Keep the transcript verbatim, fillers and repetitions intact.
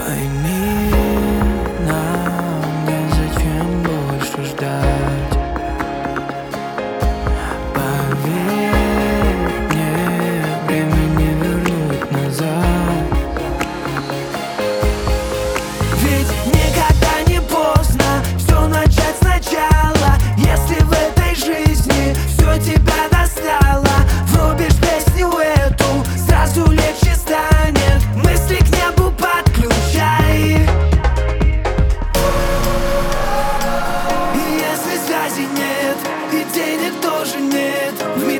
Пойми, нам незачем больше ждать. Поверь мне, время не вернуть назад. Ведь никогда не поздно все начать сначала. Если в этой жизни все тебя достало, врубишь песню эту, сразу легче станет. Мысли к небу подключай. И если связи нет, и денег тоже нет, в мире